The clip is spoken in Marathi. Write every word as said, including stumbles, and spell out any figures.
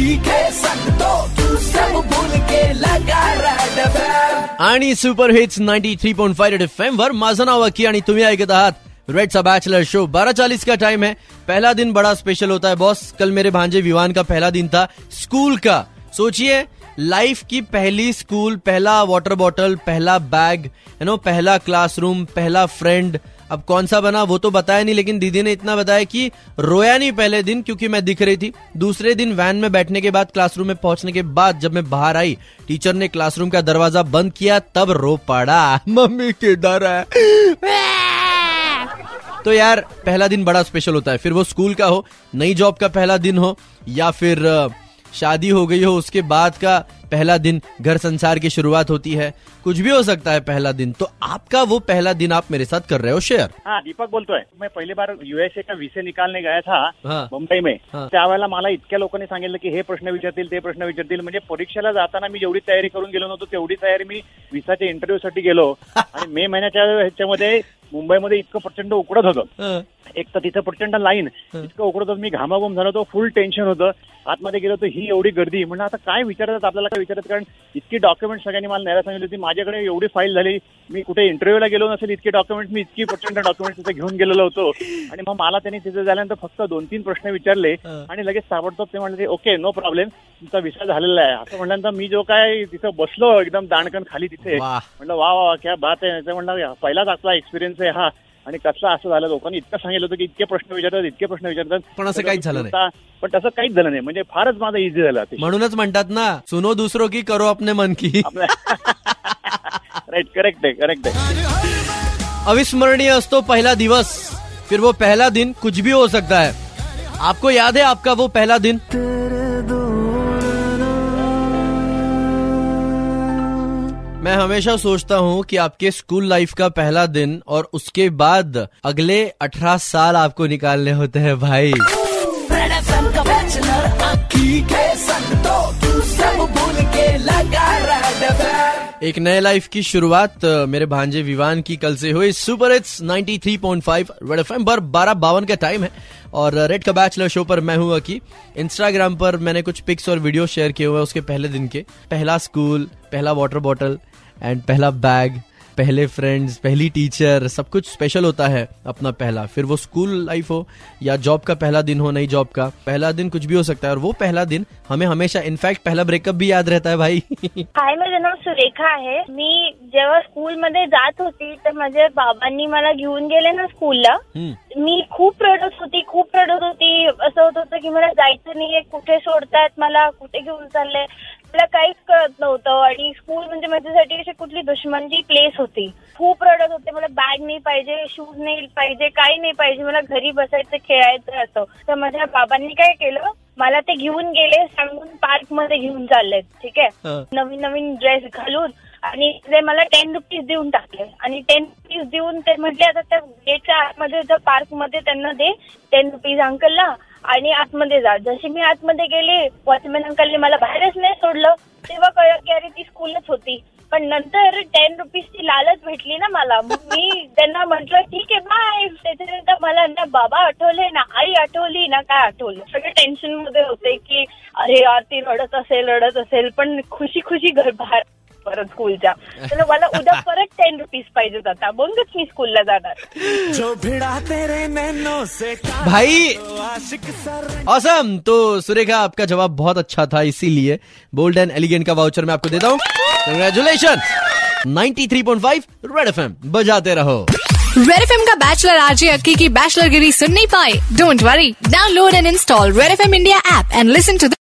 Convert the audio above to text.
आणि super hits ninety three point five F M वर माझं नाव अकी आणि तुम्ही ऐकत आहात रेड सा बैचलर शो। बारह चालीस का टाइम है। पहला दिन बड़ा स्पेशल होता है बॉस। कल मेरे भांजे विवान का पहला दिन था स्कूल का। सोचिए लाइफ की पहली स्कूल, पहला वाटर बॉटल, पहला बैग, यू नो, पहला क्लासरूम, पहला फ्रेंड। अब कौन सा बना वो तो बताया नहीं, लेकिन दीदी ने इतना बताया कि रोया नहीं पहले दिन क्योंकि मैं दिख रही थी। दूसरे दिन वैन में बैठने के बाद, क्लासरूम में पहुंचने के बाद जब मैं बाहर आई, टीचर ने क्लासरूम का दरवाजा बंद किया, तब रो पड़ा, मम्मी किधर है। तो यार पहला दिन बड़ा स्पेशल होता है, फिर वो स्कूल का हो, नई जॉब का पहला दिन हो, या फिर शादी हो गई हो उसके बाद का पहला दिन, घर संसार की शुरुआत होती है, कुछ भी हो सकता है पहला दिन। तो आपका वो पहला दिन आप मेरे साथ कर रहे हो शेयर। हाँ, दीपक बोलतोय। मैं पहली बार यूएसए का विसे निकालने गया था हाँ, मुंबई में। हाँ, त्यावेळेला मला इतक्या लोकांनी सांगितलं की हे प्रश्न विचारतील, ते प्रश्न विचारतील। म्हणजे परीक्षेला जाताना मी जेवढी तयारी करून गेलो नव्हतो तेवढी तयारी मी विसाच्या इंटरव्ह्यू साठी गेलो। आणि मे महिन्याच्या ह्याच्यामध्ये मुंबईमध्ये इतकं प्रचंड उकडत होतं, एक तर तिथं प्रचंड लाईन, इतकं उकडत होतं, मी घामाघूम झालो होतो, फुल टेन्शन होतं। आतमध्ये गेलो तर ही एवढी गर्दी, म्हणलं आता काय विचारतात आपल्याला, काय विचारतात, कारण इतकी डॉक्युमेंट सगळ्यांनी मला न्यायला सांगितली होती। माझ्याकडे एवढी फाईल झाली, मी कुठे इंटरव्ह्यूला गेलो नसेल इतकी डॉक्युमेंट, मी इतकी प्रचंड डॉक्युमेंट तिथे घेऊन गेलेलो होतो। आणि मग मला त्यांनी तिथे झाल्यानंतर फक्त दोन तीन प्रश्न विचारले आणि लगेच ताबडतोब ते म्हणले ओके नो प्रॉब्लेम, तुमचा विसा झालेला आहे। असं म्हणल्यानंतर मी जो काय तिथं बसलो एकदम दाणकन खाली तिथे, म्हणलं वा वा क्या बात आहे। ते म्हणलं पहिलाच आपला एक्सपिरियन्स आहे हा, आणि कसं असं झालं, लोकांनी इतकं सांगितलं होतं की इतके प्रश्न विचारतात, इतके प्रश्न विचारतात, पण असं काहीच झालं नाही। पण तसं काहीच झालं नाही, म्हणजे फारच माझं इझी झालं। म्हणूनच म्हणतात ना, सुनो दूसरों की करो अपने मन की। राईट, करेक्ट आहे, करेक्ट आहे। अविस्मरणीय असतो पहला दिवस, फिर वो पहला दिन कुछ भी हो सकता है। आपको याद है आपका वो पहला दिन? मैं हमेशा सोचता हूँ कि आपके स्कूल लाइफ का पहला दिन और उसके बाद अगले अठारह साल आपको निकालने होते हैं भाई। एक नए लाइफ की शुरुआत मेरे भांजे विवान की कल से हुई। Super hits ninety three point five Red FM पर बारह बावन का टाइम है और रेड का बैचलर शो पर मैं हूँ अकी। इंस्टाग्राम पर मैंने कुछ पिक्स और वीडियो शेयर किए हुए उसके पहले दिन के। पहला स्कूल, पहला वाटर बॉटल एंड पहला बैग, पहले फ्रेंड्स, पहली टीचर, सब कुछ स्पेशल होता है अपना पहला। फिर वो स्कूल लाइफ हो या जॉब का पहला दिन हो, नई जॉब का पहला दिन, कुछ भी हो सकता है। और वो पहला दिन हमें हमेशा, इनफॅक्ट पहला ब्रेकअप भी याद रहता है भाई। हाय, माझं नाव सुरेखा आहे। मी जेव्हा स्कूलमध्ये जात होती तर माझ्या बाबांनी मला घेऊन गेले ना स्कूलला, मी खूप रडत होती, खूप रडत होती। असं होत होतं की मला जायचं नाहीये, कुठे सोडतायत मला, कुठे घेऊन चालले, मला काहीच कळत नव्हतं। आणि स्कूल म्हणजे माझ्यासाठी अशी कुठली दुश्मनची प्लेस होती। खूप रडत होते, मला बॅग नाही पाहिजे, शूज नाही पाहिजे, काही नाही पाहिजे, मला घरी बसायचं, खेळायचं असं। तर माझ्या बाबांनी काय केलं, मला ते घेऊन गेले, सांगून पार्क मध्ये घेऊन चालले, ठीक आहे, नवीन नवीन ड्रेस घालून, आणि ते मला टेन रुपीज देऊन टाकले। आणि टेन रुपीज देऊन ते म्हटले आता त्या गेटच्या आतमध्ये, त्या पार्क मध्ये त्यांना दे टेन रुपीज अंकलला आणि आतमध्ये जा। जशी मी आतमध्ये गेले, वॉचमॅन अंकलने मला बाहेरच नाही सोडलं। तेव्हा कळलं की अरे ती स्कूलच होती। पण नंतर टेन रुपीजची लालच भेटली ना मला, मग मी त्यांना म्हटलं ठीक आहे बाय। त्याच्यानंतर मला ना बाबा आठवले, ना आई आठवली, ना काय आठवलं, सगळे टेन्शन मध्ये होते की अरे यार ती रडत असेल रडत असेल पण खुशी खुशी घर बाहेर परत स्कूलच्या। तर मला उद्या परत टेन रुपीज पाहिजे आता, मगच मी स्कूलला जाणार। भाई ऑसम। तो सुरेखा आपका जवाब बहुत अच्छा था, इसीलिए बोल्ड एंड एलिगेंट का वाउचर मैं आपको देता हूँ। Congratulation. Ninety three point five Red FM बजाते रहो। रेड एफएम का बैचलर आरजे अक्की की बैचलर गिरी सुन नहीं पाए? Don't worry, download and install Red FM India app and listen to